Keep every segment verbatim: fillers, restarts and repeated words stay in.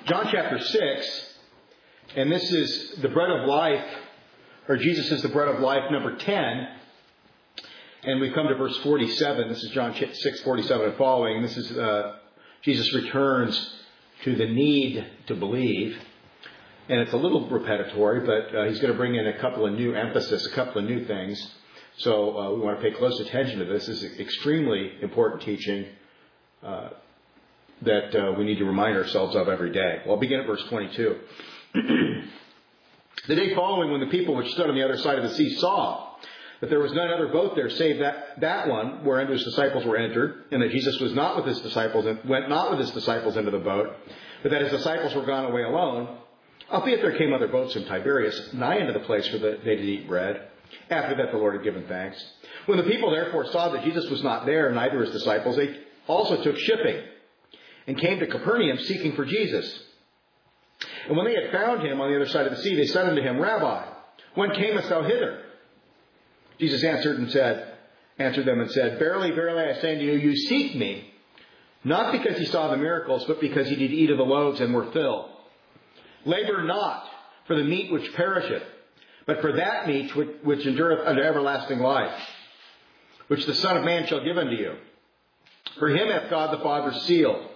John chapter six, and this is the bread of life, or Jesus is the bread of life, number ten. And we come to verse forty-seven. This is John six, forty-seven and following. This is uh, Jesus returns to the need to believe. And it's a little repetitory, but uh, he's going to bring in a couple of new emphasis, a couple of new things. So uh, we want to pay close attention to this. This is extremely important teaching uh, that uh, we need to remind ourselves of every day. Well, I'll begin at verse twenty-two. The day following, when the people which stood on the other side of the sea saw that there was none other boat there save that, that one wherein his disciples were entered, and that Jesus was not with his disciples, and went not with his disciples into the boat, but that his disciples were gone away alone, albeit there came other boats from Tiberias nigh unto the place where the, they did eat bread. After that the Lord had given thanks. When the people therefore saw that Jesus was not there, neither his disciples, they also took shipping, and came to Capernaum seeking for Jesus. And when they had found him on the other side of the sea, they said unto him, Rabbi, when camest thou hither? Jesus answered and said, answered them and said, Verily, verily, I say unto you, you seek me, not because ye saw the miracles, but because ye did eat of the loaves and were filled. Labor not for the meat which perisheth, but for that meat which, which endureth unto everlasting life, which the Son of Man shall give unto you. For him hath God the Father sealed.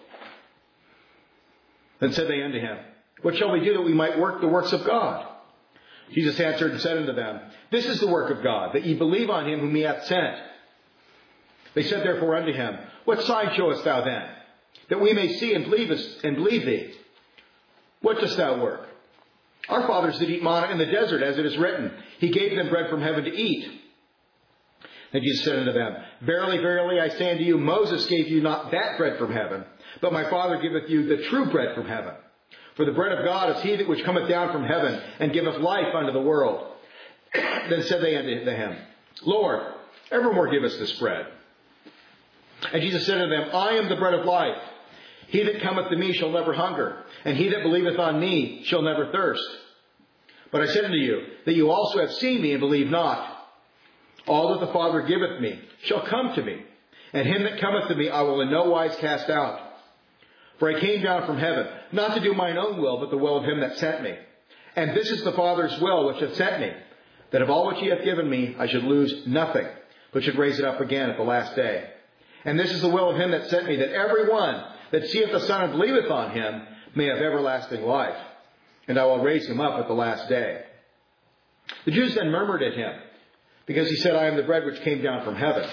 Then said they unto him, What shall we do that we might work the works of God? Jesus answered and said unto them, This is the work of God, that ye believe on him whom he hath sent. They said therefore unto him, What sign showest thou then, that we may see and believe, and believe thee? What dost thou work? Our fathers did eat manna in the desert, as it is written, He gave them bread from heaven to eat. And Jesus said unto them, Verily, verily, I say unto you, Moses gave you not that bread from heaven, but my Father giveth you the true bread from heaven. For the bread of God is he that which cometh down from heaven, and giveth life unto the world. Then said they unto him, Lord, evermore give us this bread. And Jesus said unto them, I am the bread of life. He that cometh to me shall never hunger, and he that believeth on me shall never thirst. But I said unto you, that you also have seen me and believe not. All that the Father giveth me shall come to me, and him that cometh to me I will in no wise cast out. For I came down from heaven, not to do mine own will, but the will of him that sent me. And this is the Father's will which hath sent me, that of all which he hath given me I should lose nothing, but should raise it up again at the last day. And this is the will of him that sent me, that every one that seeth the Son and believeth on him may have everlasting life. And I will raise him up at the last day. The Jews then murmured at him, because he said, I am the bread which came down from heaven.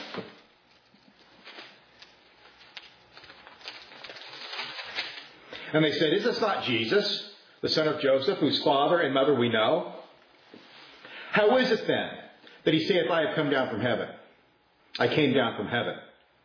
And they said, Is this not Jesus, the son of Joseph, whose father and mother we know? How is it then that he saith, I have come down from heaven? I came down from heaven.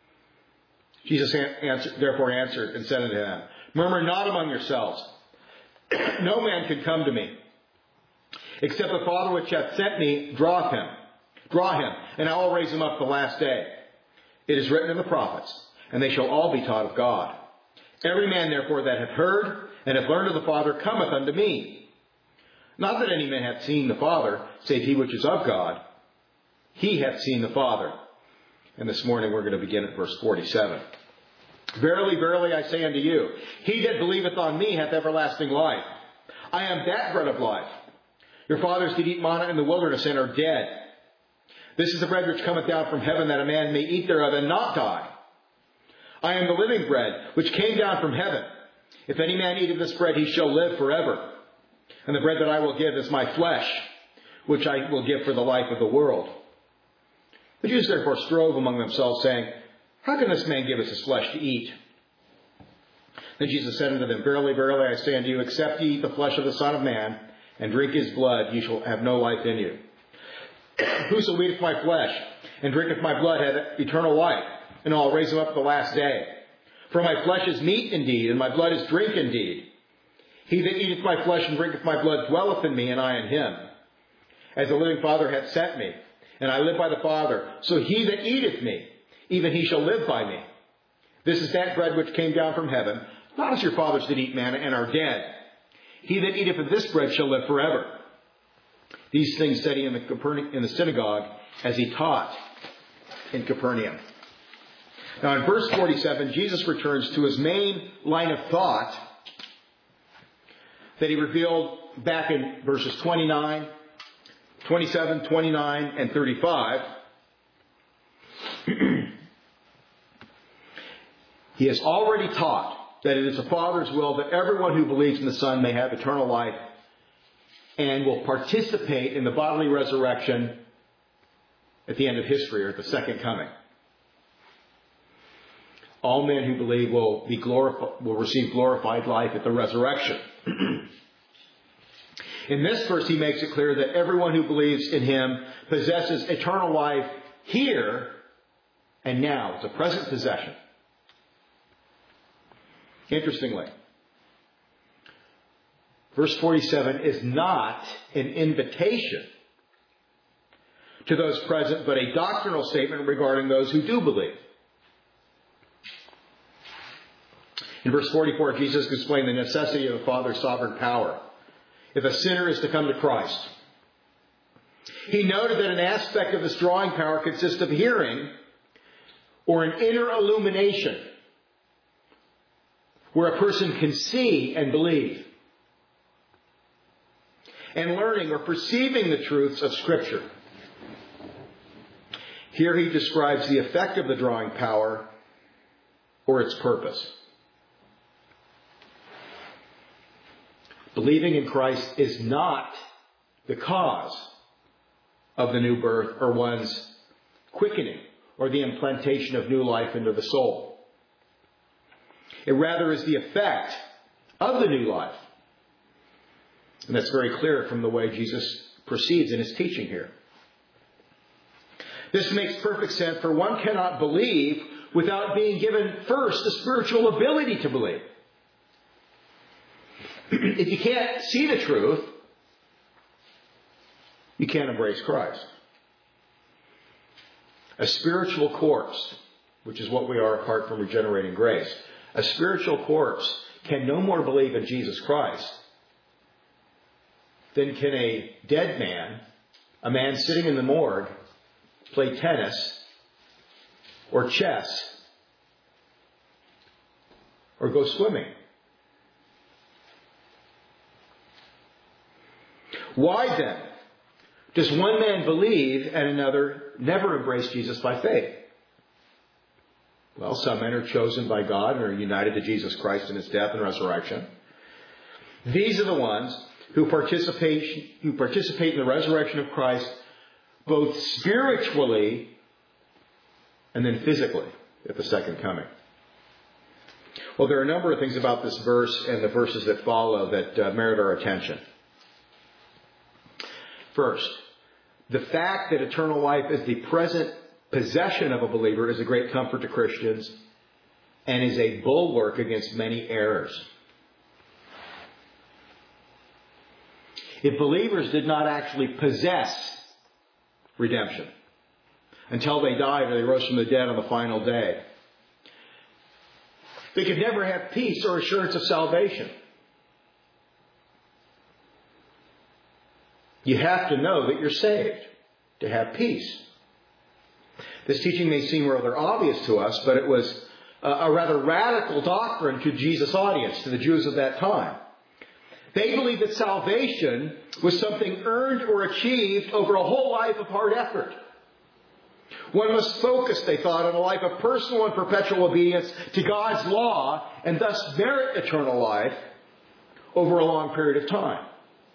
Jesus answered, therefore answered and said unto them, Murmur not among yourselves. No man can come to me, except the Father which hath sent me draweth him. Draw him, and I will raise him up the last day. It is written in the prophets, and they shall all be taught of God. Every man therefore that hath heard and hath learned of the Father cometh unto me. Not that any man hath seen the Father, save he which is of God. He hath seen the Father. And this morning we're going to begin at verse forty-seven. Verily, verily, I say unto you, he that believeth on me hath everlasting life. I am that bread of life. Your fathers did eat manna in the wilderness and are dead. This is the bread which cometh down from heaven, that a man may eat thereof and not die. I am the living bread which came down from heaven. If any man eat of this bread, he shall live forever. And the bread that I will give is my flesh, which I will give for the life of the world. The Jews therefore strove among themselves, saying, How can this man give us his flesh to eat? Then Jesus said unto them, Verily, verily, I say unto you, except ye eat the flesh of the Son of Man, and drink his blood, ye shall have no life in you. Whoso eateth my flesh, and drinketh my blood, hath eternal life, and I'll raise him up at the last day. For my flesh is meat indeed, and my blood is drink indeed. He that eateth my flesh and drinketh my blood dwelleth in me, and I in him. As the living Father hath sent me, and I live by the Father, so he that eateth me, even he shall live by me. This is that bread which came down from heaven, not as your fathers did eat manna and are dead. He that eateth of this bread shall live forever. These things said he in the, Capernaum, in the synagogue as he taught in Capernaum. Now in verse forty-seven, Jesus returns to his main line of thought that he revealed back in verses twenty-nine, twenty-seven, twenty-nine, and thirty-five. He has already taught that it is the Father's will that everyone who believes in the Son may have eternal life and will participate in the bodily resurrection at the end of history, or at the second coming. All men who believe will be glorified, will receive glorified life at the resurrection. In this verse, he makes it clear that everyone who believes in him possesses eternal life here and now. It's a present possession. Interestingly, verse forty-seven is not an invitation to those present, but a doctrinal statement regarding those who do believe. In verse forty-four, Jesus explained the necessity of the Father's sovereign power if a sinner is to come to Christ. He noted that an aspect of this drawing power consists of hearing, or an inner illumination, where a person can see and believe, and learning or perceiving the truths of Scripture. Here he describes the effect of the drawing power or its purpose. Believing in Christ is not the cause of the new birth or one's quickening or the implantation of new life into the soul. It rather is the effect of the new life. And that's very clear from the way Jesus proceeds in his teaching here. This makes perfect sense, for one cannot believe without being given first the spiritual ability to believe. If you can't see the truth, you can't embrace Christ. A spiritual corpse, which is what we are apart from regenerating grace, a spiritual corpse can no more believe in Jesus Christ than can a dead man, a man sitting in the morgue, play tennis or chess or go swimming. Why then does one man believe and another never embrace Jesus by faith? Well, some men are chosen by God and are united to Jesus Christ in his death and resurrection. These are the ones who participate, who participate in the resurrection of Christ both spiritually and then physically at the second coming. Well, there are a number of things about this verse and the verses that follow that uh, merit our attention. First, the fact that eternal life is the present possession of a believer is a great comfort to Christians and is a bulwark against many errors. If believers did not actually possess redemption until they died or they rose from the dead on the final day, they could never have peace or assurance of salvation. You have to know that you're saved to have peace. This teaching may seem rather obvious to us, but it was a rather radical doctrine to Jesus' audience, to the Jews of that time. They believed that salvation was something earned or achieved over a whole life of hard effort. One must focus, they thought, on a life of personal and perpetual obedience to God's law and thus merit eternal life over a long period of time.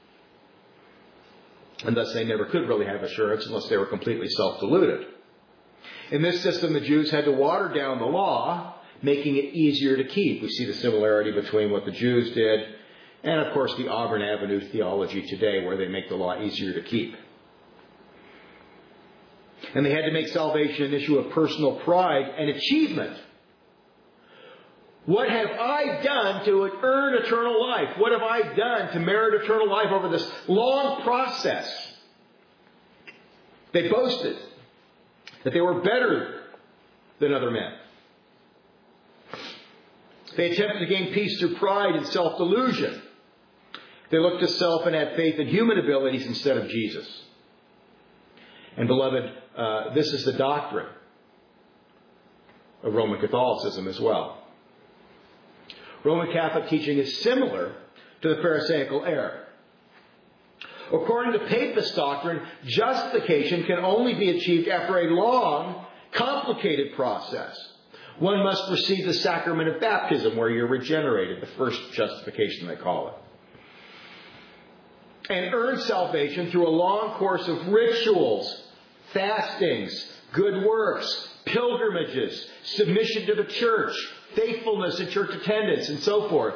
And thus they never could really have assurance unless they were completely self-deluded. In this system, the Jews had to water down the law, making it easier to keep. We see the similarity between what the Jews did and, of course, the Auburn Avenue theology today, where they make the law easier to keep. And they had to make salvation an issue of personal pride and achievement. What have I done to earn eternal life? What have I done to merit eternal life over this long process? They boasted that they were better than other men. They attempted to gain peace through pride and self-delusion. They looked to self and had faith in human abilities instead of Jesus. And beloved, uh, this is the doctrine of Roman Catholicism as well. Roman Catholic teaching is similar to the Pharisaical error. According to Papist doctrine, justification can only be achieved after a long, complicated process. One must receive the sacrament of baptism, where you're regenerated, the first justification they call it. And earn salvation through a long course of rituals, fastings, good works, pilgrimages, submission to the church, faithfulness in church attendance, and so forth.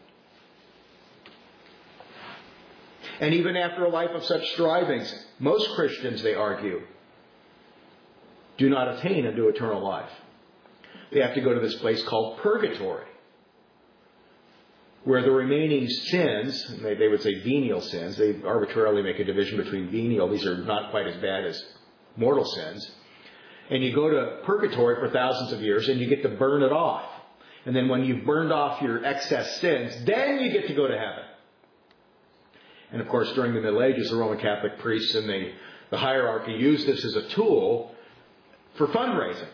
And even after a life of such strivings, most Christians, they argue, do not attain unto eternal life. They have to go to this place called purgatory, where the remaining sins, and they, they would say venial sins, they arbitrarily make a division between venial, these are not quite as bad as mortal sins, and you go to purgatory for thousands of years and you get to burn it off. And then when you've burned off your excess sins, then you get to go to heaven. And of course, during the Middle Ages, the Roman Catholic priests and the, the hierarchy used this as a tool for fundraising.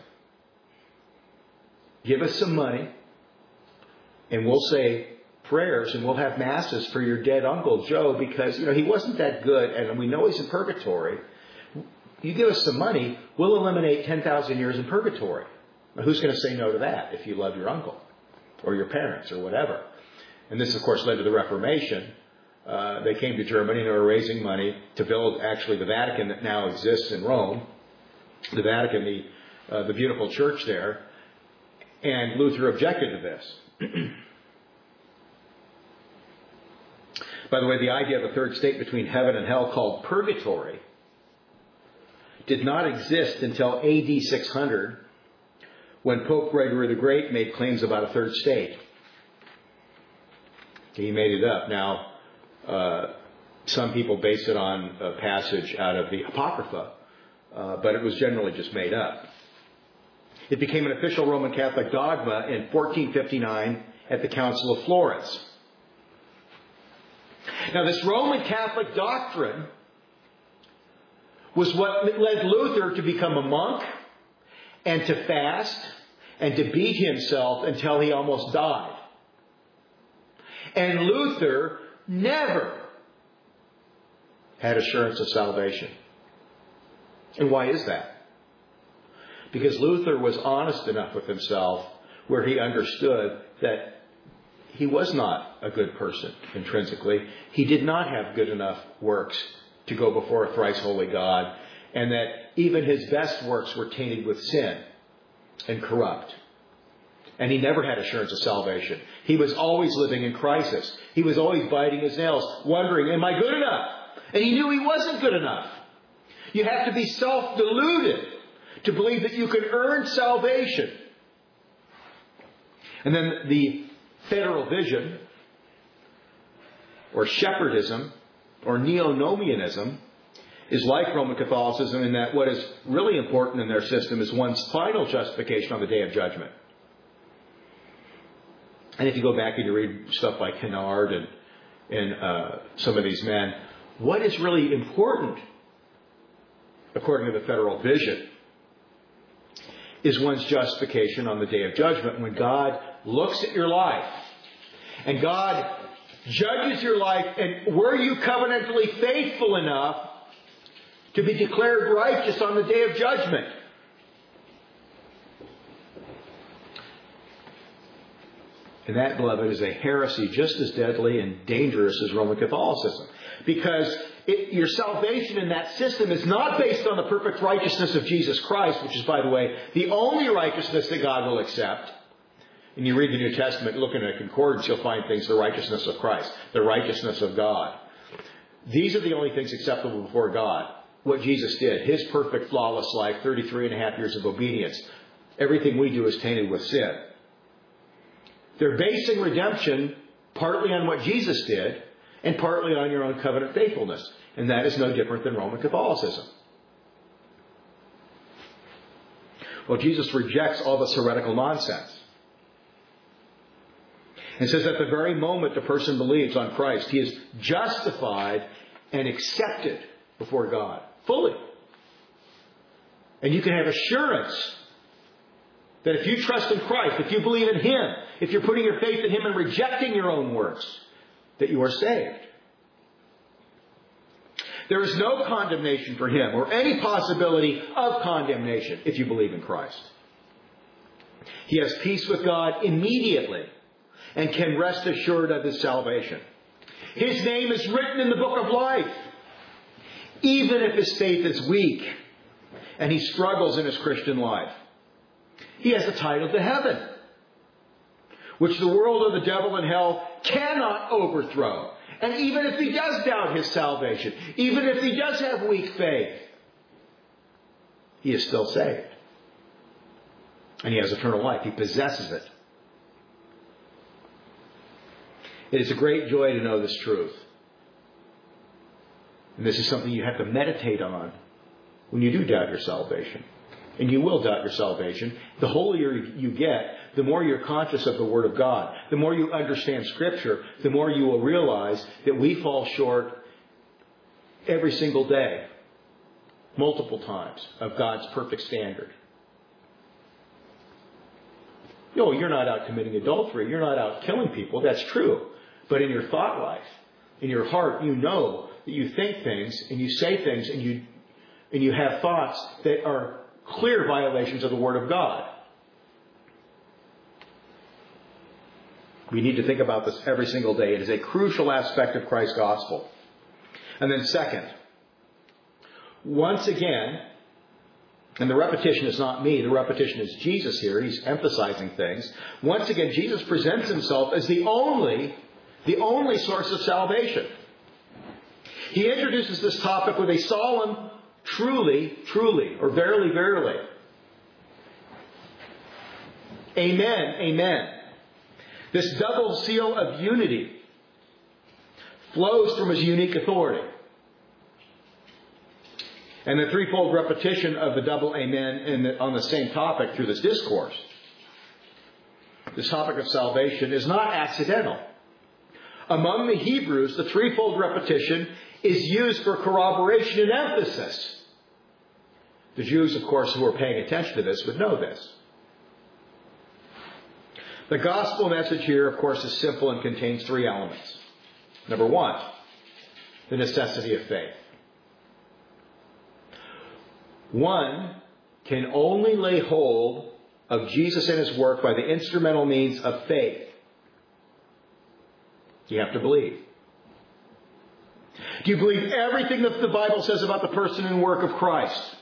Give us some money, and we'll say prayers, and we'll have masses for your dead Uncle Joe, because, you know, he wasn't that good, and we know he's in purgatory. You give us some money, we'll eliminate ten thousand years in purgatory. Now, who's going to say no to that if you love your uncle or your parents or whatever? And this, of course, led to the Reformation. Uh, they came to Germany and they were raising money to build actually the Vatican that now exists in Rome. The Vatican, the, uh, the beautiful church there. And Luther objected to this. By the way, the idea of a third state between heaven and hell called purgatory did not exist until A D six hundred, when Pope Gregory the Great made claims about a third state. He made it up. Now, uh, some people base it on a passage out of the Apocrypha, uh, but it was generally just made up. It became an official Roman Catholic dogma in fourteen fifty-nine at the Council of Florence. Now, this Roman Catholic doctrine was what led Luther to become a monk and to fast and to beat himself until he almost died. And Luther never had assurance of salvation. And why is that? Because Luther was honest enough with himself where he understood that he was not a good person intrinsically. He did not have good enough works to go before a thrice holy God, and that even his best works were tainted with sin and corrupt. And he never had assurance of salvation. He was always living in crisis. He was always biting his nails, wondering, am I good enough? And he knew he wasn't good enough. You have to be self-deluded to believe that you can earn salvation. And then the federal vision, or shepherdism, or neo-nomianism, is like Roman Catholicism in that what is really important in their system is one's final justification on the day of judgment. And if you go back and you read stuff like Kennard and, and uh, some of these men, what is really important, according to the federal vision, is one's justification on the day of judgment, when God looks at your life and God judges your life, and were you covenantally faithful enough to be declared righteous on the day of judgment? And that, beloved, is a heresy just as deadly and dangerous as Roman Catholicism. Because it, your salvation in that system is not based on the perfect righteousness of Jesus Christ, which is, by the way, the only righteousness that God will accept. And you read the New Testament, looking at a concordance, you'll find things, the righteousness of Christ, the righteousness of God. These are the only things acceptable before God. What Jesus did, His perfect, flawless life, thirty-three and a half years of obedience. Everything we do is tainted with sin. They're basing redemption partly on what Jesus did and partly on your own covenant faithfulness. And that is no different than Roman Catholicism. Well, Jesus rejects all this heretical nonsense. And says at the very moment the person believes on Christ, he is justified and accepted before God fully. And you can have assurance that if you trust in Christ, if you believe in Him, if you're putting your faith in Him and rejecting your own works, that you are saved. There is no condemnation for him or any possibility of condemnation if you believe in Christ. He has peace with God immediately and can rest assured of his salvation. His name is written in the book of life, even if his faith is weak and he struggles in his Christian life. He has the title to heaven, which the world or the devil and hell cannot overthrow. And even if he does doubt his salvation, even if he does have weak faith, he is still saved. And he has eternal life. He possesses it. It is a great joy to know this truth. And this is something you have to meditate on when you do doubt your salvation. And you will doubt your salvation. The holier you get, the more you're conscious of the Word of God. The more you understand Scripture, the more you will realize that we fall short every single day, multiple times, of God's perfect standard. No, you're not out committing adultery. You're not out killing people. That's true. But in your thought life, in your heart, you know that you think things and you say things and you and you have thoughts that are clear violations of the Word of God. We need to think about this every single day. It is a crucial aspect of Christ's gospel. And then second, once again, and the repetition is not me, the repetition is Jesus here. He's emphasizing things. Once again, Jesus presents himself as the only, the only source of salvation. He introduces this topic with a solemn, truly, truly, or verily, verily. Amen, amen. This double seal of unity flows from his unique authority. And the threefold repetition of the double amen in the, on the same topic through this discourse. This topic of salvation is not accidental. Among the Hebrews, the threefold repetition is used for corroboration and emphasis. The Jews, of course, who are paying attention to this would know this. The gospel message here, of course, is simple and contains three elements. Number one, the necessity of faith. One can only lay hold of Jesus and his work by the instrumental means of faith. You have to believe. Do you believe everything that the Bible says about the person and work of Christ?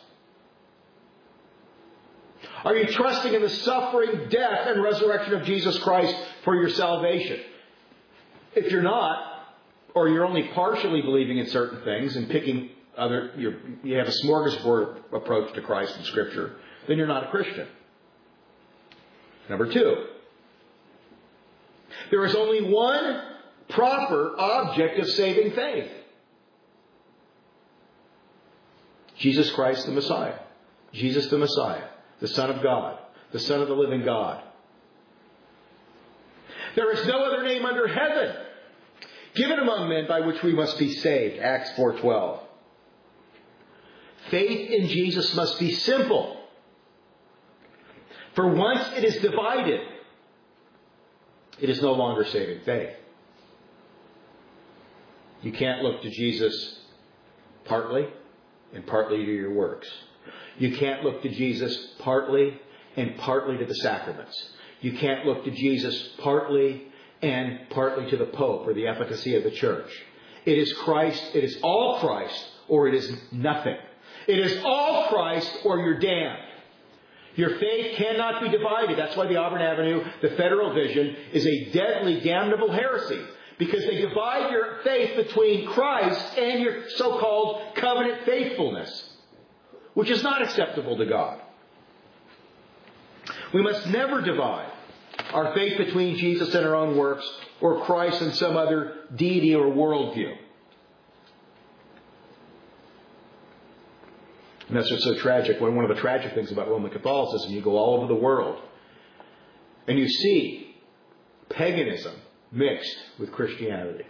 Are you trusting in the suffering, death, and resurrection of Jesus Christ for your salvation? If you're not, or you're only partially believing in certain things and picking other, you're, you have a smorgasbord approach to Christ and Scripture, then you're not a Christian. Number two, there is only one proper object of saving faith. Jesus Christ the Messiah. Jesus the Messiah. The Son of God. The Son of the living God. There is no other name under heaven given among men by which we must be saved. Acts four twelve. Faith in Jesus must be simple. For once it is divided, it is no longer saving faith. You can't look to Jesus partly and partly to your works. You can't look to Jesus partly and partly to the sacraments. You can't look to Jesus partly and partly to the Pope or the efficacy of the church. It is Christ, it is all Christ, or it is nothing. It is all Christ or you're damned. Your faith cannot be divided. That's why the Auburn Avenue, the Federal Vision, is a deadly, damnable heresy. Because they divide your faith between Christ and your so-called covenant faithfulness, which is not acceptable to God. We must never divide our faith between Jesus and our own works or Christ and some other deity or worldview. And that's what's so tragic. One of the tragic things about Roman Catholicism, you go all over the world and you see paganism mixed with Christianity.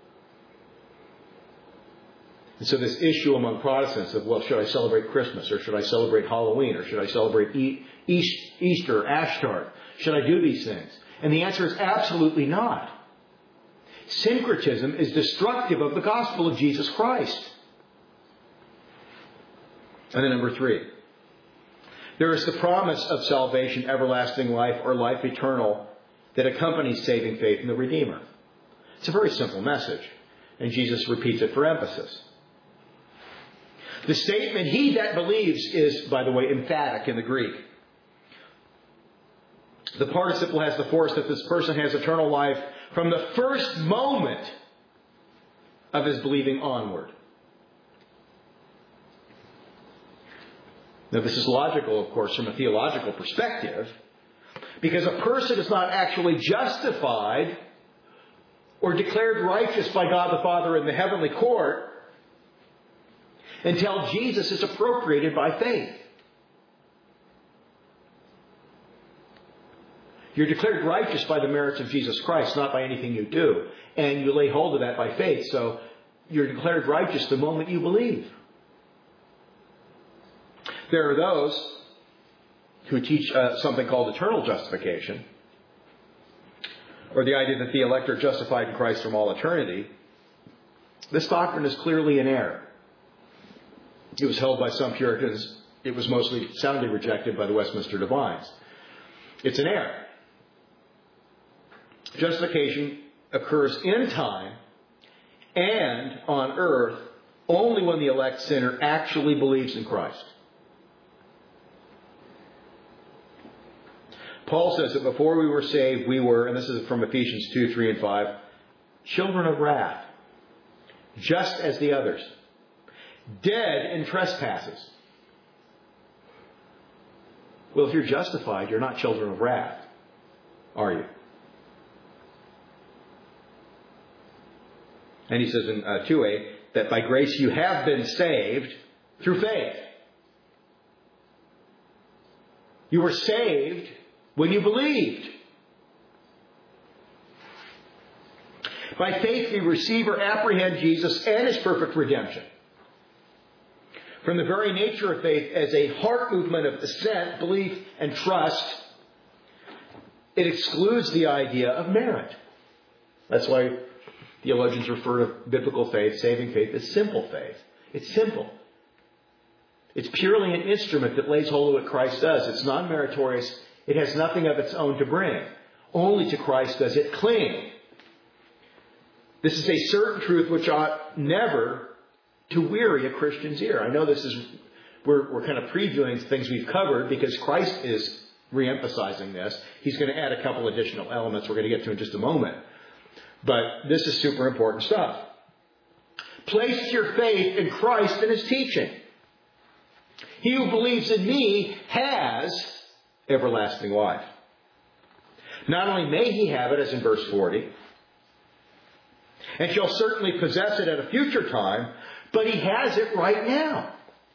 And so this issue among Protestants of, well, should I celebrate Christmas or should I celebrate Halloween or should I celebrate e- Easter or Ashtar? Should I do these things? And the answer is absolutely not. Syncretism is destructive of the gospel of Jesus Christ. And then number three. There is the promise of salvation, everlasting life, or life eternal that accompanies saving faith in the Redeemer. It's a very simple message, and Jesus repeats it for emphasis. The statement, he that believes, is, by the way, emphatic in the Greek. The participle has the force that this person has eternal life from the first moment of his believing onward. Now, this is logical, of course, from a theological perspective, because a person is not actually justified or declared righteous by God the Father in the heavenly court until Jesus is appropriated by faith. You're declared righteous by the merits of Jesus Christ, not by anything you do. And you lay hold of that by faith. So you're declared righteous the moment you believe. There are those who teach uh, something called eternal justification, or the idea that the elect are justified in Christ from all eternity. This doctrine is clearly in error. It was held by some Puritans. It was mostly soundly rejected by the Westminster Divines. It's an error. Justification occurs in time and on earth only when the elect sinner actually believes in Christ. Paul says that before we were saved, we were, and this is from Ephesians two, three, and five, children of wrath, just as the others, dead in trespasses. Well, if you're justified, you're not children of wrath, are you? And he says in uh, two eight, that by grace you have been saved through faith. You were saved when you believed. By faith we receive or apprehend Jesus and His perfect redemption. From the very nature of faith as a heart movement of assent, belief, and trust, it excludes the idea of merit. That's why theologians refer to biblical faith, saving faith, as simple faith. It's simple. It's purely an instrument that lays hold of what Christ does. It's non-meritorious. It has nothing of its own to bring. Only to Christ does it cling. This is a certain truth which ought never to weary a Christian's ear. I know this is, we're, we're kind of previewing things we've covered because Christ is re-emphasizing this. He's going to add a couple additional elements we're going to get to in just a moment. But this is super important stuff. Place your faith in Christ and His teaching. He who believes in me has everlasting life. Not only may he have it, as in verse forty, and shall certainly possess it at a future time, but he has it right now.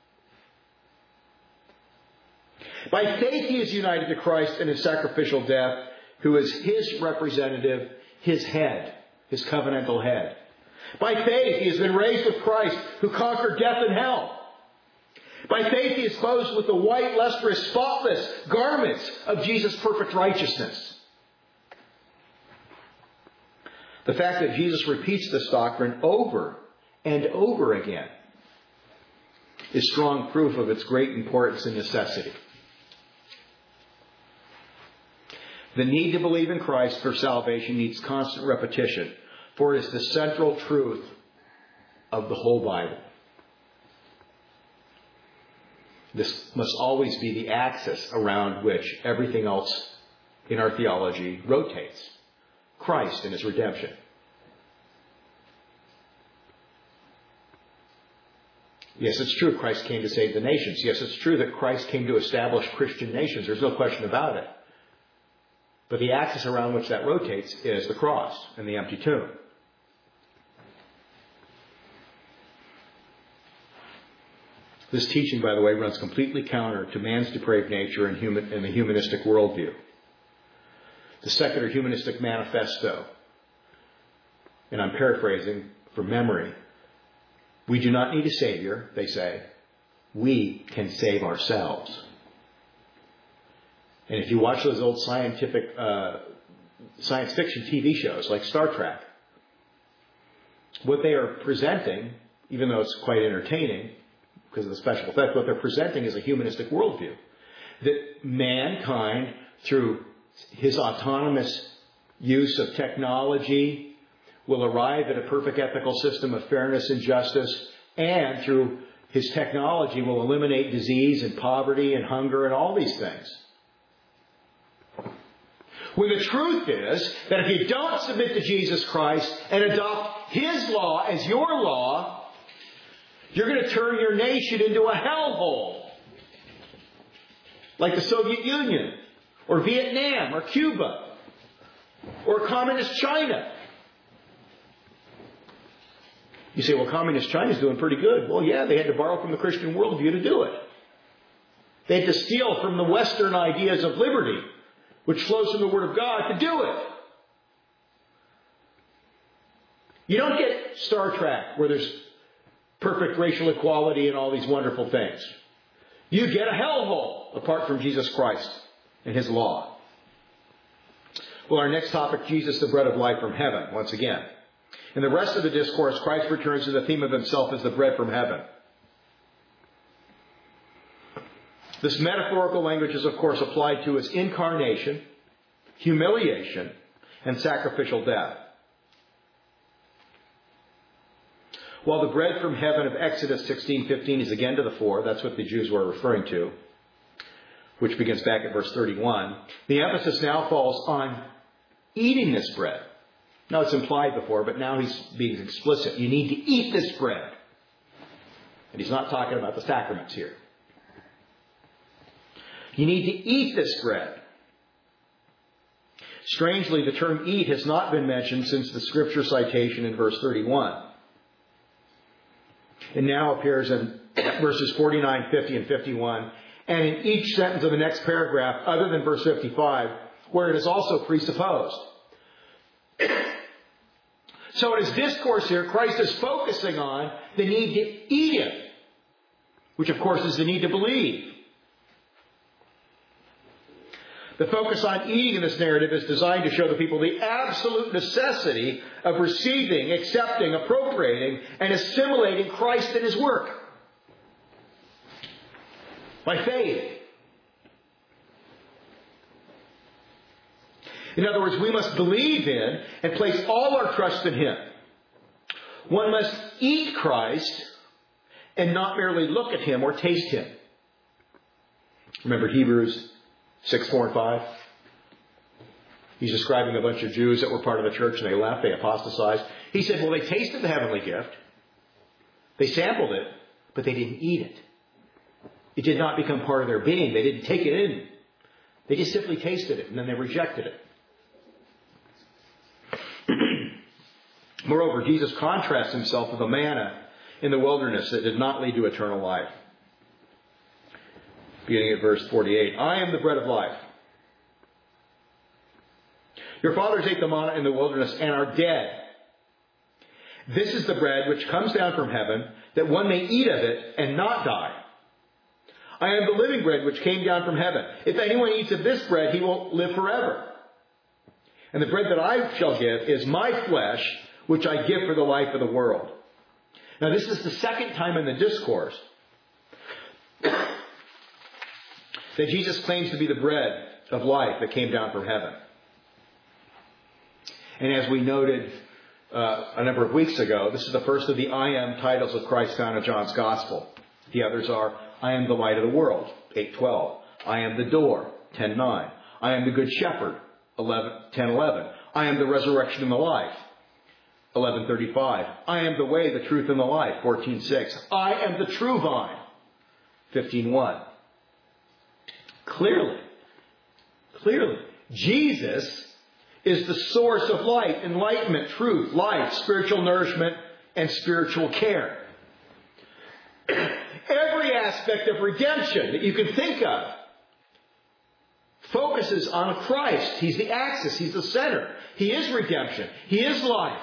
By faith he is united to Christ in His sacrificial death, who is His representative, His head, His covenantal head. By faith he has been raised with Christ, who conquered death and hell. By faith he is clothed with the white, lustrous, spotless garments of Jesus' perfect righteousness. The fact that Jesus repeats this doctrine over and over again is strong proof of its great importance and necessity. The need to believe in Christ for salvation needs constant repetition, for it is the central truth of the whole Bible. This must always be the axis around which everything else in our theology rotates. Christ and His redemption. Yes, it's true Christ came to save the nations. Yes, it's true that Christ came to establish Christian nations. There's no question about it. But the axis around which that rotates is the cross and the empty tomb. This teaching, by the way, runs completely counter to man's depraved nature and, human, and the humanistic worldview. The secular humanistic manifesto, and I'm paraphrasing from memory, we do not need a Savior, they say. We can save ourselves. And if you watch those old scientific, uh, science fiction T V shows like Star Trek, what they are presenting, even though it's quite entertaining because of the special effect, what they're presenting is a humanistic worldview. That mankind, through his autonomous use of technology, will arrive at a perfect ethical system of fairness and justice, and through his technology will eliminate disease and poverty and hunger and all these things. When the truth is that if you don't submit to Jesus Christ and adopt His law as your law, you're going to turn your nation into a hellhole. Like the Soviet Union, or Vietnam, or Cuba, or Communist China. You say, well, Communist China's doing pretty good. Well, yeah, they had to borrow from the Christian worldview to do it. They had to steal from the Western ideas of liberty, which flows from the Word of God, to do it. You don't get Star Trek, where there's perfect racial equality and all these wonderful things. You get a hellhole apart from Jesus Christ and His law. Well, our next topic, Jesus, the bread of life from heaven, once again. In the rest of the discourse, Christ returns to the theme of Himself as the bread from heaven. This metaphorical language is, of course, applied to His incarnation, humiliation, and sacrificial death. While the bread from heaven of Exodus sixteen fifteen is again to the fore, that's what the Jews were referring to, which begins back at verse thirty-one, the emphasis now falls on eating this bread. Now, it's implied before, but now He's being explicit. You need to eat this bread. And He's not talking about the sacraments here. You need to eat this bread. Strangely, the term eat has not been mentioned since the scripture citation in verse thirty-one. It now appears in verses forty-nine, fifty, and fifty-one, and in each sentence of the next paragraph, other than verse fifty-five, where it is also presupposed. So in His discourse here, Christ is focusing on the need to eat it, which of course is the need to believe. The focus on eating in this narrative is designed to show the people the absolute necessity of receiving, accepting, appropriating, and assimilating Christ and His work by faith. In other words, we must believe in and place all our trust in Him. One must eat Christ and not merely look at Him or taste Him. Remember Hebrews six, four, and five? He's describing a bunch of Jews that were part of the church and they left, they apostatized. He said, well, they tasted the heavenly gift. They sampled it, but they didn't eat it. It did not become part of their being. They didn't take it in. They just simply tasted it and then they rejected it. Moreover, Jesus contrasts Himself with the manna in the wilderness that did not lead to eternal life. Beginning at verse forty-eight. I am the bread of life. Your fathers ate the manna in the wilderness and are dead. This is the bread which comes down from heaven, that one may eat of it and not die. I am the living bread which came down from heaven. If anyone eats of this bread, he will live forever. And the bread that I shall give is my flesh, which I give for the life of the world. Now, this is the second time in the discourse that Jesus claims to be the bread of life that came down from heaven. And as we noted uh, a number of weeks ago, this is the first of the I am titles of Christ found in John's Gospel. The others are, I am the light of the world, eight twelve. I am the door, ten nine. I am the good shepherd, ten eleven. I am the resurrection and the life, eleven thirty-five. I am the way, the truth, and the life, fourteen six. I am the true vine, fifteen one. Clearly, clearly, Jesus is the source of light, enlightenment, truth, life, spiritual nourishment, and spiritual care. Every aspect of redemption that you can think of focuses on Christ. He's the axis. He's the center. He is redemption. He is life.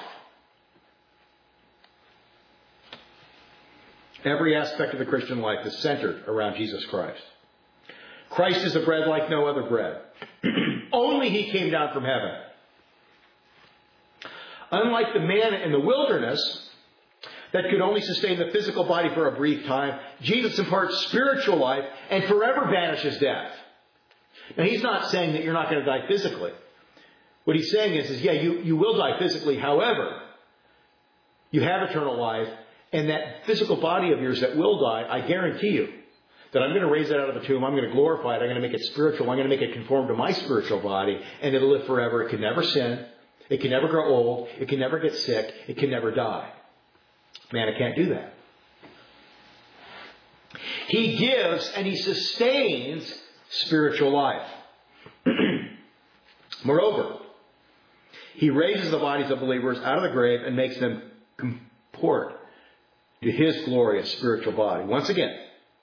Every aspect of the Christian life is centered around Jesus Christ. Christ is a bread like no other bread. Only He came down from heaven. Unlike the manna in the wilderness, that could only sustain the physical body for a brief time. Jesus imparts spiritual life and forever banishes death. Now, he's not saying that you're not going to die physically. What he's saying is, is yeah, you, you will die physically. However, you have eternal life, and that physical body of yours that will die, I guarantee you that I'm going to raise it out of the tomb. I'm going to glorify it. I'm going to make it spiritual. I'm going to make it conform to my spiritual body, and it'll live forever. It can never sin. It can never grow old. It can never get sick. It can never die. Man, it can't do that. He gives and he sustains spiritual life. Moreover, he raises the bodies of believers out of the grave and makes them comport to his glorious spiritual body. Once again,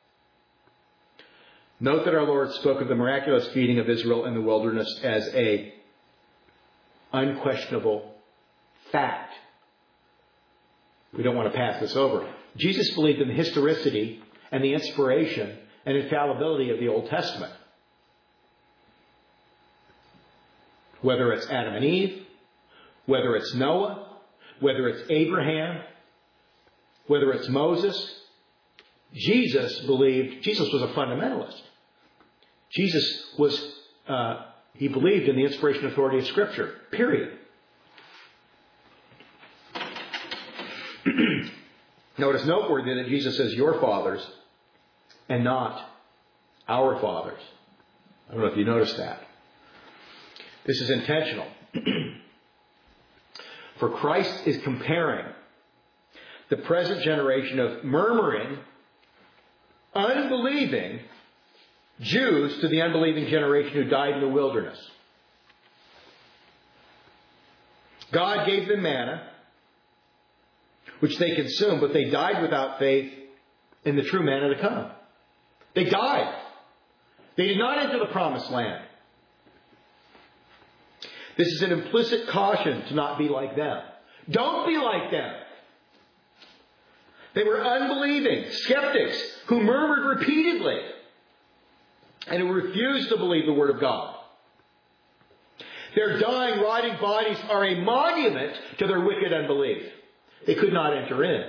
note that our Lord spoke of the miraculous feeding of Israel in the wilderness as a unquestionable fact. We don't want to pass this over. Jesus believed in the historicity and the inspiration and infallibility of the Old Testament. Whether it's Adam and Eve, whether it's Noah, whether it's Abraham, whether it's Moses, Jesus believed, Jesus was a fundamentalist. Jesus was, uh, he believed in the inspiration and authority of Scripture, period. Now, it is noteworthy that Jesus says your fathers and not our fathers. I don't know if you noticed that. This is intentional. For Christ is comparing the present generation of murmuring, unbelieving Jews to the unbelieving generation who died in the wilderness. God gave them manna, which they consumed, but they died without faith in the true manna to come. They died. They did not enter the promised land. This is an implicit caution to not be like them. Don't be like them. They were unbelieving skeptics who murmured repeatedly and who refused to believe the Word of God. Their dying, rotting bodies are a monument to their wicked unbelief. They could not enter in.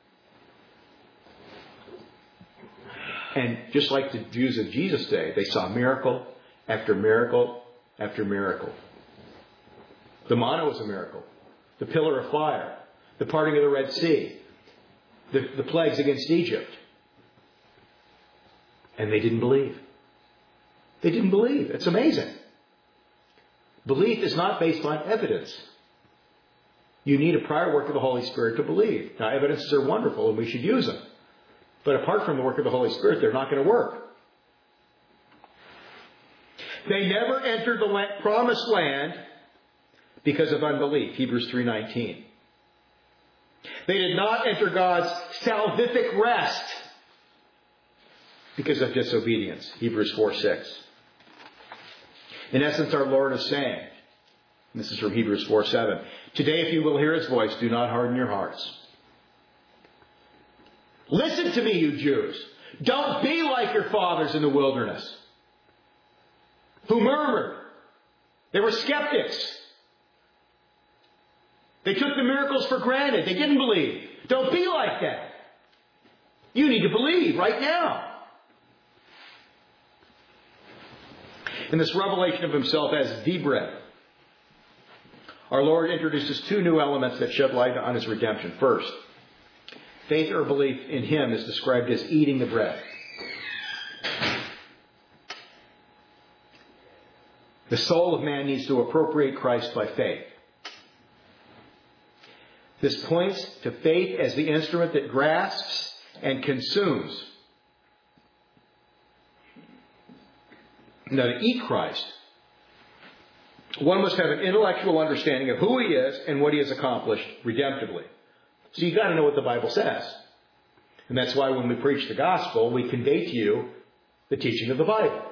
And just like the Jews of Jesus' day, they saw miracle after miracle after miracle. The manna was a miracle. The pillar of fire. The parting of the Red Sea. The, the plagues against Egypt. And they didn't believe. They didn't believe. It's amazing. Belief is not based on evidence. You need a prior work of the Holy Spirit to believe. Now, evidences are wonderful and we should use them. But apart from the work of the Holy Spirit, they're not going to work. They never entered the promised land because of unbelief. Hebrews three nineteen. They did not enter God's salvific rest because of disobedience. Hebrews four six. In essence, our Lord is saying, and this is from Hebrews four seven, today if you will hear His voice, do not harden your hearts. Listen to me, you Jews. Don't be like your fathers in the wilderness, who murmured. They were skeptics. They took the miracles for granted. They didn't believe. Don't be like that. You need to believe right now. In this revelation of Himself as the bread, our Lord introduces two new elements that shed light on His redemption. First, faith or belief in Him is described as eating the bread. The soul of man needs to appropriate Christ by faith. This points to faith as the instrument that grasps and consumes. Now, to eat Christ, one must have an intellectual understanding of who He is and what He has accomplished redemptively. So you've got to know what the Bible says. And that's why when we preach the gospel, we convey to you the teaching of the Bible.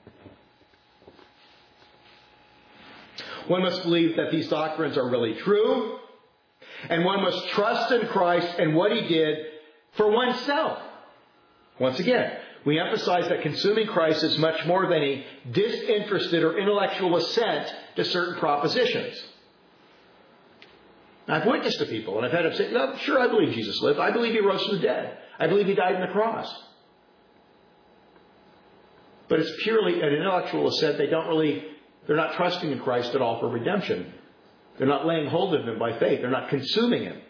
One must believe that these doctrines are really true. And one must trust in Christ and what He did for oneself. Once again, we emphasize that consuming Christ is much more than a disinterested or intellectual assent to certain propositions. I've witnessed to people, and I've had them say, no, sure, I believe Jesus lived. I believe He rose from the dead. I believe He died on the cross. But it's purely an intellectual assent. They don't really, they're not trusting in Christ at all for redemption. They're not laying hold of Him by faith. They're not consuming Him.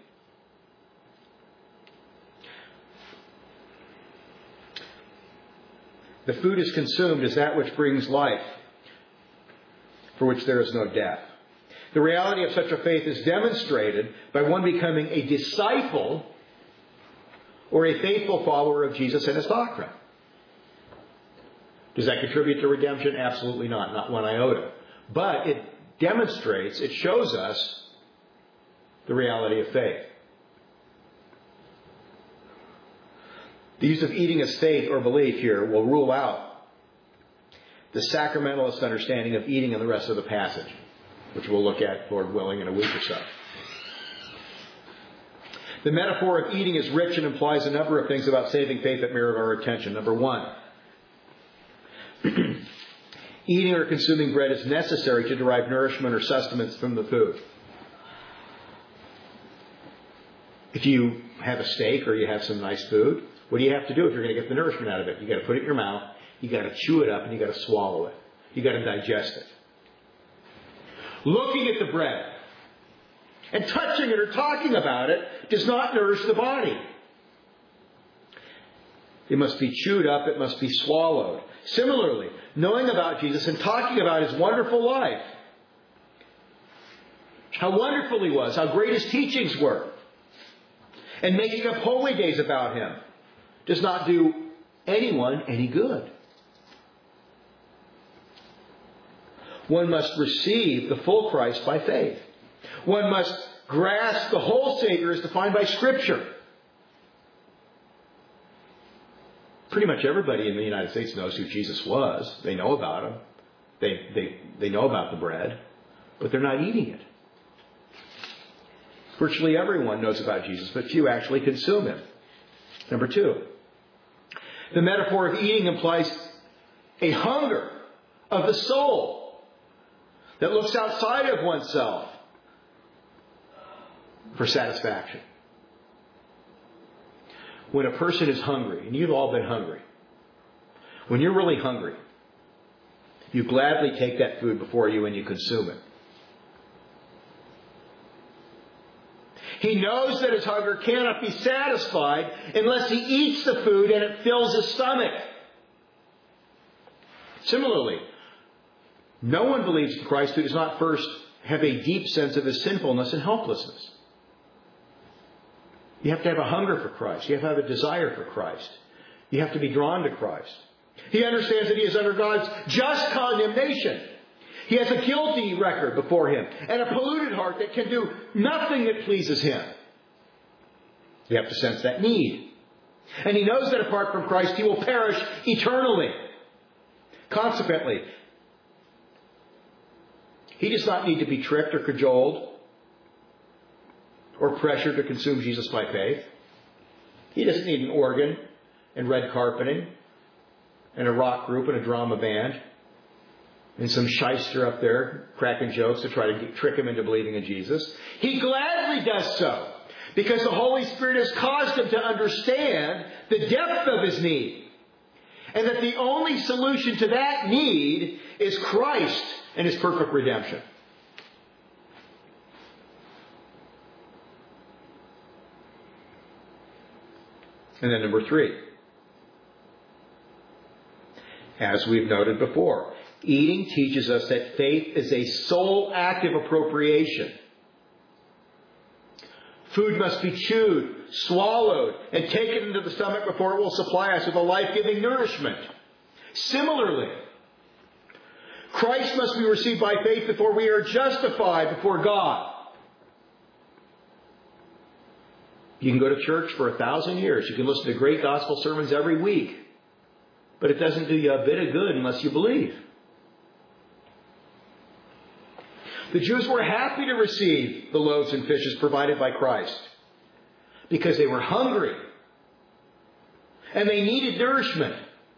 The food is consumed as that which brings life, for which there is no death. The reality of such a faith is demonstrated by one becoming a disciple or a faithful follower of Jesus and His doctrine. Does that contribute to redemption? Absolutely not. Not one iota. But it demonstrates, it shows us the reality of faith. The use of eating as faith or belief here will rule out the sacramentalist understanding of eating in the rest of the passage, which we'll look at, Lord willing, in a week or so. The metaphor of eating is rich and implies a number of things about saving faith that merit our attention. Number one, eating or consuming bread is necessary to derive nourishment or sustenance from the food. If you have a steak or you have some nice food, what do you have to do if you're going to get the nourishment out of it? You've got to put it in your mouth, you've got to chew it up, and you've got to swallow it. You've got to digest it. Looking at the bread and touching it or talking about it does not nourish the body. It must be chewed up. It must be swallowed. Similarly, knowing about Jesus and talking about His wonderful life, how wonderful He was, how great His teachings were, and making up holy days about Him does not do anyone any good. One must receive the full Christ by faith. One must grasp the whole Savior as defined by Scripture. Pretty much everybody in the United States knows who Jesus was. They know about Him. They, they, they know about the bread. But they're not eating it. Virtually everyone knows about Jesus, but few actually consume Him. Number two, the metaphor of eating implies a hunger of the soul that looks outside of oneself for satisfaction. When a person is hungry, and you've all been hungry, when you're really hungry, you gladly take that food before you and you consume it. He knows that his hunger cannot be satisfied unless he eats the food and it fills his stomach. Similarly, no one believes in Christ who does not first have a deep sense of his sinfulness and helplessness. You have to have a hunger for Christ. You have to have a desire for Christ. You have to be drawn to Christ. He understands that he is under God's just condemnation. He has a guilty record before Him and a polluted heart that can do nothing that pleases Him. You have to sense that need. And he knows that apart from Christ, he will perish eternally. Consequently, he does not need to be tricked or cajoled or pressured to consume Jesus by faith. He doesn't need an organ and red carpeting and a rock group and a drama band and some shyster up there cracking jokes to try to get, trick him into believing in Jesus. He gladly does so because the Holy Spirit has caused him to understand the depth of his need. And that the only solution to that need is Christ and His perfect redemption. And then number three. As we've noted before, eating teaches us that faith is a sole act of appropriation. Food must be chewed, swallowed, and taken into the stomach before it will supply us with a life-giving nourishment. Similarly, Christ must be received by faith before we are justified before God. You can go to church for a thousand years. You can listen to great gospel sermons every week. But it doesn't do you a bit of good unless you believe. The Jews were happy to receive the loaves and fishes provided by Christ because they were hungry and they needed nourishment.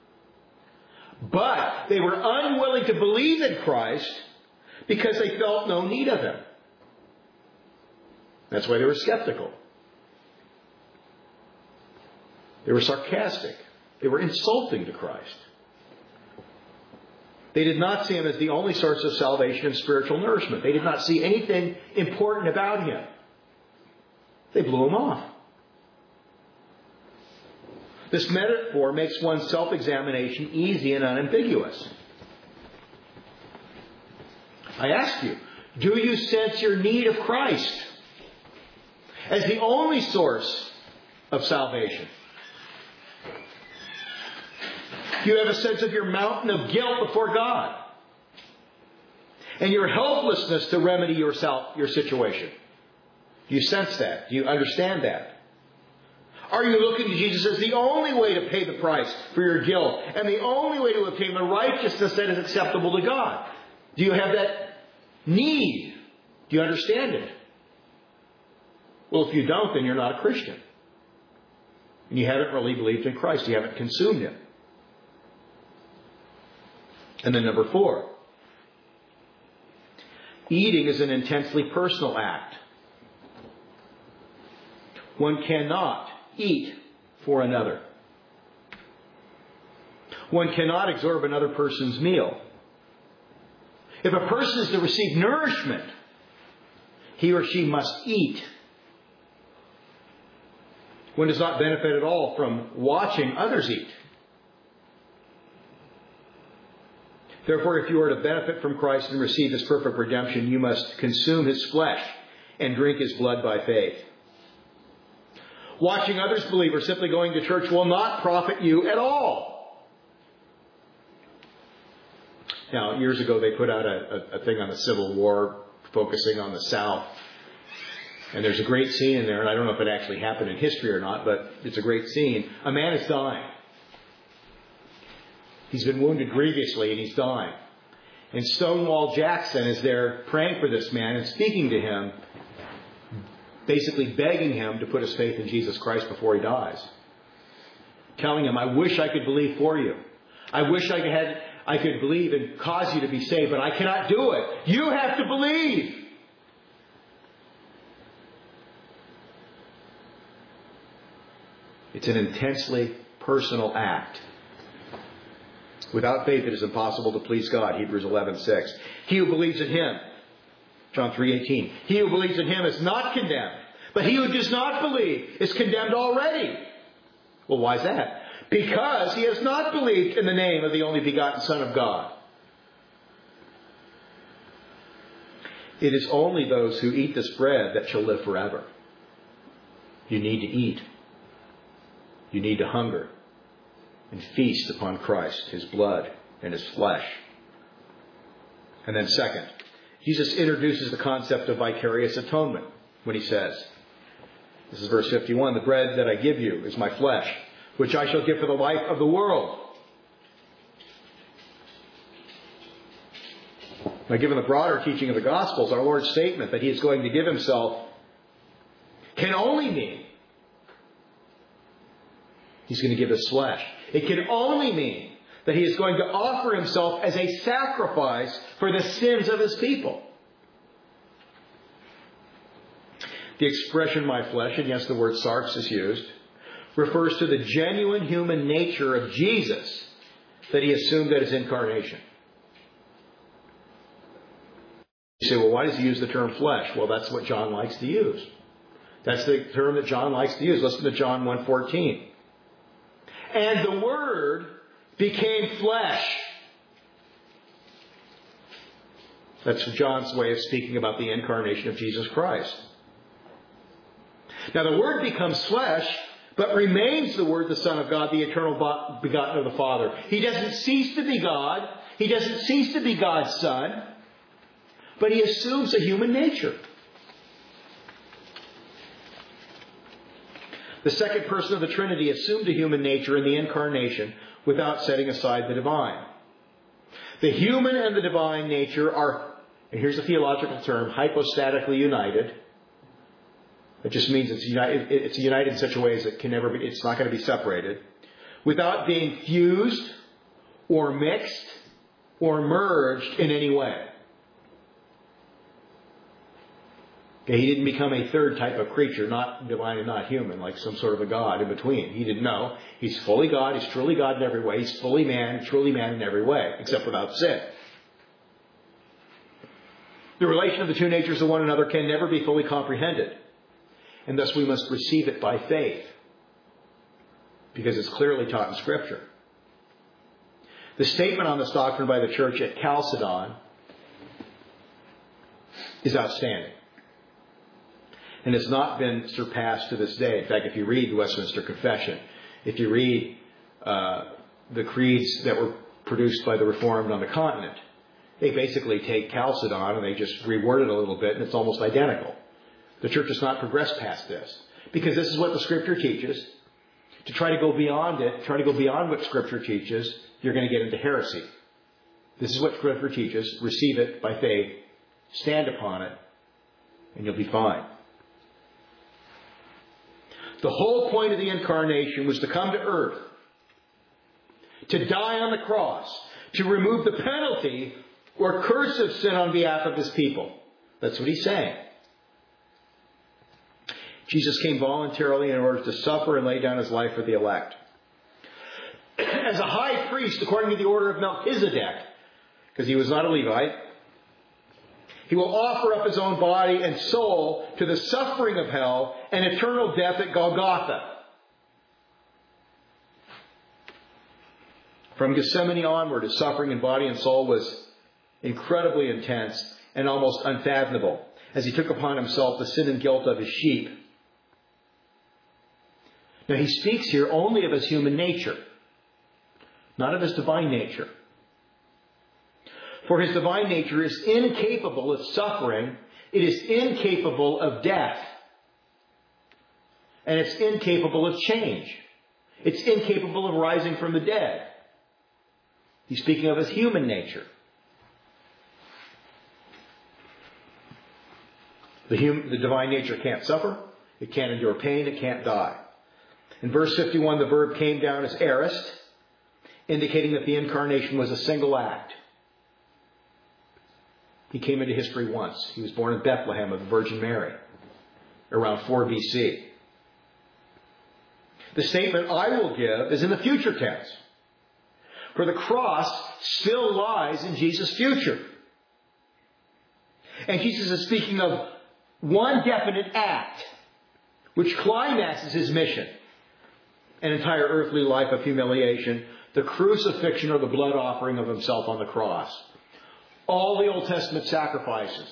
But they were unwilling to believe in Christ because they felt no need of Him. That's why they were skeptical. They were sarcastic. They were insulting to Christ. They did not see Him as the only source of salvation and spiritual nourishment. They did not see anything important about Him. They blew Him off. This metaphor makes one's self-examination easy and unambiguous. I ask you, do you sense your need of Christ as the only source of salvation? Do you have a sense of your mountain of guilt before God and your helplessness to remedy yourself, your situation? Do you sense that? Do you understand that? Are you looking to Jesus as the only way to pay the price for your guilt and the only way to obtain the righteousness that is acceptable to God? Do you have that need? Do you understand it? Well, if you don't, then you're not a Christian. And you haven't really believed in Christ. You haven't consumed Him. And then number four. Eating is an intensely personal act. One cannot eat for another. One cannot absorb another person's meal. If a person is to receive nourishment, he or she must eat. One does not benefit at all from watching others eat. Therefore, if you are to benefit from Christ and receive His perfect redemption, you must consume His flesh and drink His blood by faith. Watching others believe or simply going to church will not profit you at all. Now, years ago, they put out a, a, a thing on the Civil War focusing on the South. And there's a great scene in there, and I don't know if it actually happened in history or not, but it's a great scene. A man is dying. He's been wounded grievously, and he's dying. And Stonewall Jackson is there praying for this man and speaking to him, basically begging him to put his faith in Jesus Christ before he dies. Telling him, I wish I could believe for you. I wish I could, I could believe and cause you to be saved, but I cannot do it. You have to believe. It's an intensely personal act. Without faith, it is impossible to please God. Hebrews eleven six. He who believes in Him, John three eighteen. He who believes in Him is not condemned, but he who does not believe is condemned already. Well, why is that? Because he has not believed in the name of the only begotten Son of God. It is only those who eat this bread that shall live forever. You need to eat. You need to hunger and feast upon Christ, His blood and His flesh. And then second, Jesus introduces the concept of vicarious atonement when He says, this is verse fifty-one, the bread that I give you is my flesh, which I shall give for the life of the world. Now, given the broader teaching of the Gospels, our Lord's statement that He is going to give Himself can only mean He's going to give His flesh. It can only mean that He is going to offer Himself as a sacrifice for the sins of His people. The expression my flesh, and yes, the word sarx is used, refers to the genuine human nature of Jesus that He assumed at His incarnation. You say, well, why does He use the term flesh? Well, that's what John likes to use. That's the term that John likes to use. Listen to John one fourteen. And the Word became flesh. That's John's way of speaking about the incarnation of Jesus Christ. Now, the Word becomes flesh, but remains the Word, the Son of God, the eternal begotten of the Father. He doesn't cease to be God. He doesn't cease to be God's Son. But He assumes a human nature. The second person of the Trinity assumed a human nature in the incarnation without setting aside the divine. The human and the divine nature are, and here's a theological term, hypostatically united. It just means it's united, it's united in such a way as it can never be, it's not going to be separated, without being fused or mixed or merged in any way. Okay, he didn't become a third type of creature, not divine and not human, like some sort of a God in between. He didn't know. He's fully God. He's truly God in every way. He's fully man, truly man in every way, except without sin. The relation of the two natures to one another can never be fully comprehended. And thus we must receive it by faith, because it's clearly taught in Scripture. The statement on this doctrine by the church at Chalcedon is outstanding. And it's not been surpassed to this day. In fact, if you read the Westminster Confession, if you read uh, the creeds that were produced by the Reformed on the continent, they basically take Chalcedon and they just reword it a little bit, and it's almost identical. The church has not progressed past this, because this is what the Scripture teaches. To try to go beyond it, try to go beyond what Scripture teaches, you're going to get into heresy. This is what Scripture teaches. Receive it by faith. Stand upon it, and you'll be fine. The whole point of the Incarnation was to come to earth, to die on the cross, to remove the penalty or curse of sin on behalf of His people. That's what He's saying. Jesus came voluntarily in order to suffer and lay down His life for the elect. As a high priest, according to the order of Melchizedek, because he was not a Levite, He will offer up His own body and soul to the suffering of hell and eternal death at Golgotha. From Gethsemane onward, His suffering in body and soul was incredibly intense and almost unfathomable, as He took upon Himself the sin and guilt of His sheep. Now, He speaks here only of His human nature, not of His divine nature. For His divine nature is incapable of suffering. It is incapable of death. And it's incapable of change. It's incapable of rising from the dead. He's speaking of His human nature. The, hum, the divine nature can't suffer. It can't endure pain. It can't die. In verse fifty-one, the verb came down as aorist, indicating that the Incarnation was a single act. He came into history once. He was born in Bethlehem of the Virgin Mary, around four B C. The statement, I will give, is in the future tense. For the cross still lies in Jesus' future. And Jesus is speaking of one definite act, which climaxes His mission. An entire earthly life of humiliation, the crucifixion or the blood offering of Himself on the cross. All the Old Testament sacrifices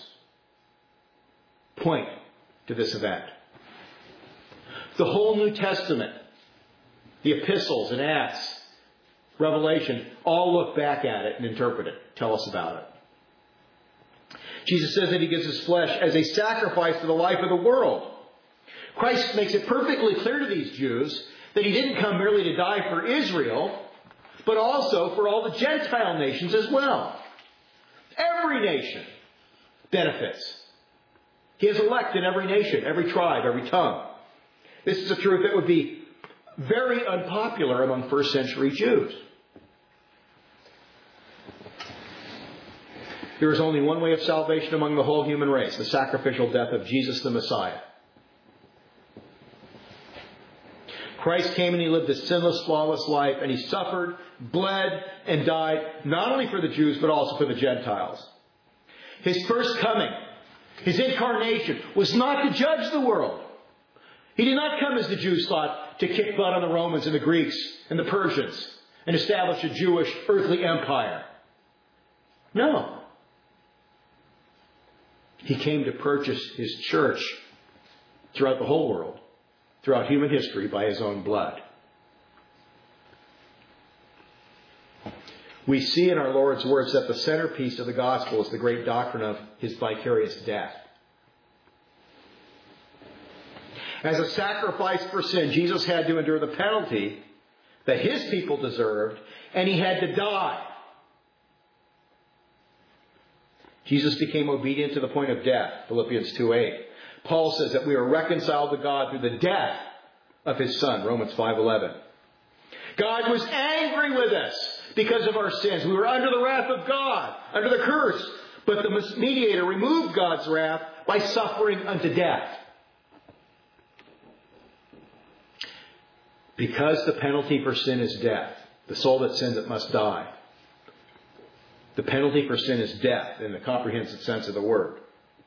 point to this event. The whole New Testament, the epistles and Acts, Revelation, all look back at it and interpret it. Tell us about it. Jesus says that He gives His flesh as a sacrifice for the life of the world. Christ makes it perfectly clear to these Jews that He didn't come merely to die for Israel, but also for all the Gentile nations as well. Every nation benefits. He has elect in every nation, every tribe, every tongue. This is a truth that would be very unpopular among first century Jews. There is only one way of salvation among the whole human race, the sacrificial death of Jesus the Messiah. Christ came and He lived a sinless, flawless life, and He suffered, bled, and died, not only for the Jews, but also for the Gentiles. His first coming, His incarnation, was not to judge the world. He did not come, as the Jews thought, to kick butt on the Romans and the Greeks and the Persians and establish a Jewish earthly empire. No. He came to purchase His church throughout the whole world, throughout human history, by His own blood. We see in our Lord's words that the centerpiece of the gospel is the great doctrine of His vicarious death. As a sacrifice for sin, Jesus had to endure the penalty that His people deserved, and He had to die. Jesus became obedient to the point of death, Philippians two eight. Paul says that we are reconciled to God through the death of His Son, Romans five eleven. God was angry with us because of our sins. We were under the wrath of God, under the curse. But the mediator removed God's wrath by suffering unto death. Because the penalty for sin is death. The soul that sins, it must die. The penalty for sin is death in the comprehensive sense of the word.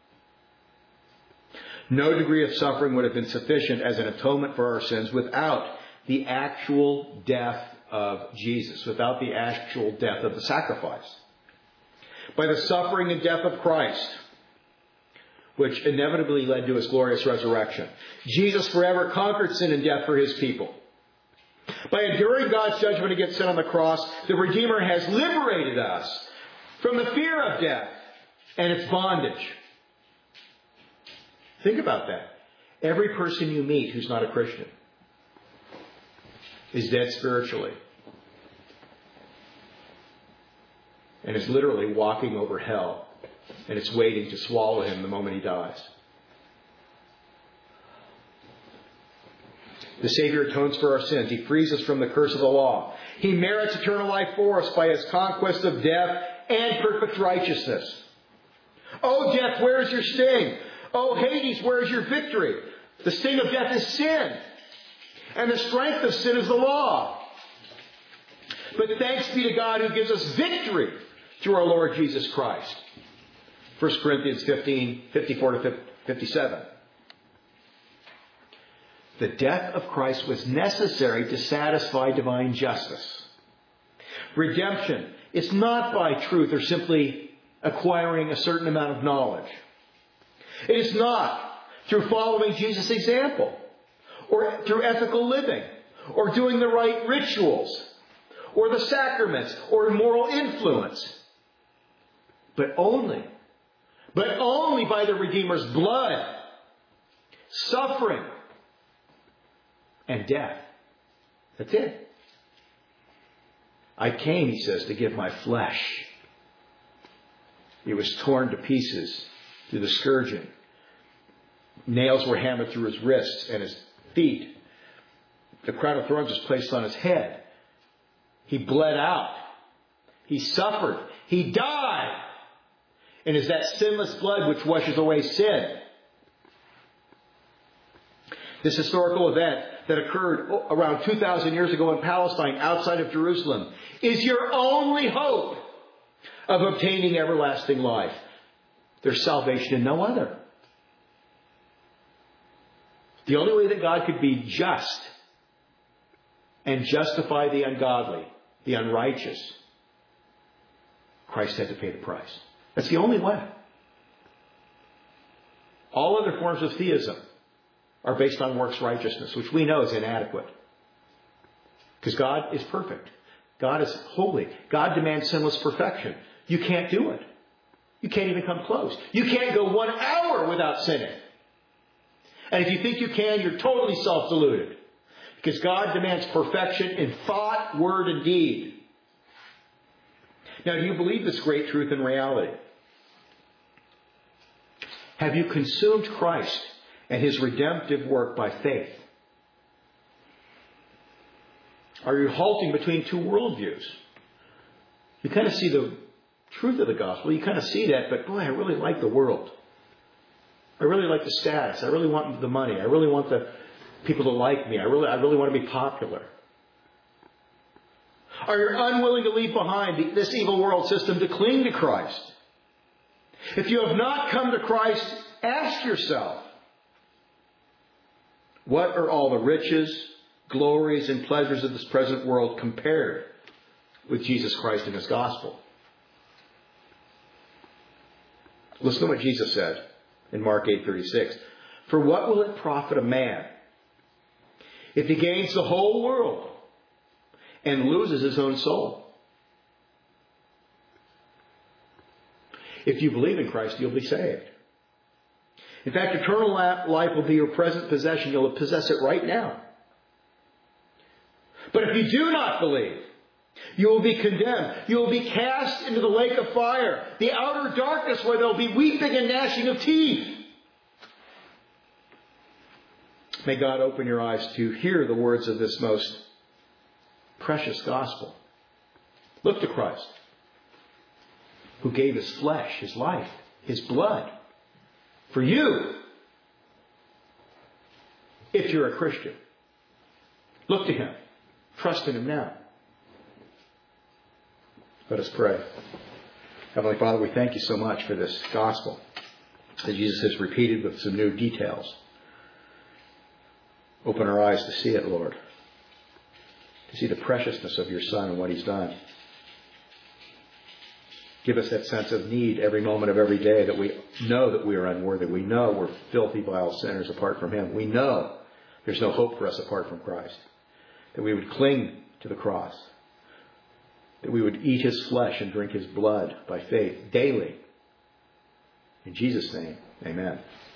No degree of suffering would have been sufficient as an atonement for our sins without the actual death of Jesus, without the actual death of the sacrifice. By the suffering and death of Christ, which inevitably led to his glorious resurrection, Jesus forever conquered sin and death for his people. By enduring God's judgment against sin on the cross, the Redeemer has liberated us from the fear of death and its bondage. Think about that. Every person you meet who's not a Christian is dead spiritually and is literally walking over hell, and it's waiting to swallow him the moment he dies. The Savior atones for our sins. He frees us from the curse of the law. He merits eternal life for us by his conquest of death and perfect righteousness. Oh, death, where is your sting? Oh, Hades, where is your victory? The sting of death is sin, and the strength of sin is the law. But thanks be to God who gives us victory through our Lord Jesus Christ. First Corinthians fifteen, fifty-four to fifty-seven. The death of Christ was necessary to satisfy divine justice. Redemption is not by truth or simply acquiring a certain amount of knowledge. It is not through following Jesus' example, or through ethical living, or doing the right rituals, or the sacraments, or moral influence. But only, but only by the Redeemer's blood, suffering, and death. That's it. I came, he says, to give my flesh. It was torn to pieces through the scourging. Nails were hammered through his wrists and his feet. The crown of thorns was placed on his head. He bled out. He suffered. He died. And is that sinless blood which washes away sin. This historical event that occurred around two thousand years ago in Palestine, outside of Jerusalem, is your only hope of obtaining everlasting life. There's salvation in no other. The only way that God could be just and justify the ungodly, the unrighteous, Christ had to pay the price. That's the only way. All other forms of theism are based on works righteousness, which we know is inadequate. Because God is perfect. God is holy. God demands sinless perfection. You can't do it. You can't even come close. You can't go one hour without sinning. And if you think you can, you're totally self-deluded. Because God demands perfection in thought, word, and deed. Now, do you believe this great truth in reality? Have you consumed Christ and his redemptive work by faith? Are you halting between two worldviews? You kind of see the truth of the gospel. You kind of see that, but boy, I really like the world. I really like the status. I really want the money. I really want the people to like me. I really, I really want to be popular. Are you unwilling to leave behind this evil world system to cling to Christ? If you have not come to Christ, ask yourself, what are all the riches, glories, and pleasures of this present world compared with Jesus Christ and his gospel? Listen to what Jesus said in Mark eight thirty-six. For what will it profit a man if he gains the whole world and loses his own soul? If you believe in Christ, you'll be saved. In fact, eternal life will be your present possession. You'll possess it right now. But if you do not believe, you will be condemned. You will be cast into the lake of fire, the outer darkness where there will be weeping and gnashing of teeth. May God open your eyes to hear the words of this most precious gospel. Look to Christ, who gave his flesh, his life, his blood, for you. If you're a Christian, look to Him. Trust in Him now. Let us pray. Heavenly Father, we thank You so much for this gospel that Jesus has repeated with some new details. Open our eyes to see it, Lord. To see the preciousness of Your Son and what He's done. Give us that sense of need every moment of every day, that we know that we are unworthy. We know we're filthy, vile sinners apart from Him. We know there's no hope for us apart from Christ. That we would cling to the cross. That we would eat His flesh and drink His blood by faith daily. In Jesus' name, amen.